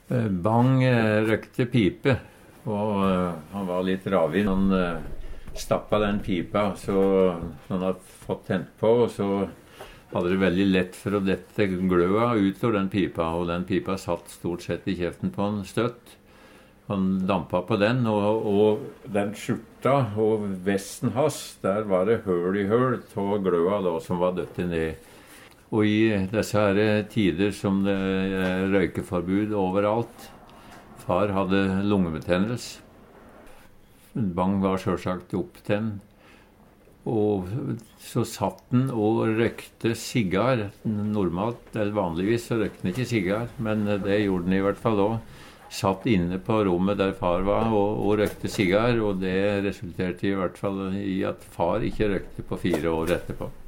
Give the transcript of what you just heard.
Bang røkte pipe, og han var litt ravin. Han stappa den pipa, så han hadde fått tent på, og så hadde det veldig lett for å dette gløa ut av den pipa, og den pipa satt stort sett i kjeften på han støtt. Han dampa på den, og den skjorta og vesten hans, der var det høl i høl av gløa da, som var dødt ned. Og i disse her tider som det er røykeforbud overalt, far hadde lungebetennelse. Bang var selvsagt opptent. Og så satt han og røykte sigar. Normalt, eller vanligvis, så røykte han ikke sigar, men det gjorde han i hvert fall også. Satt inne på rommet der far var og røykte sigar, og det resulterte i hvert fall i at far ikke røykte på 4 år etterpå.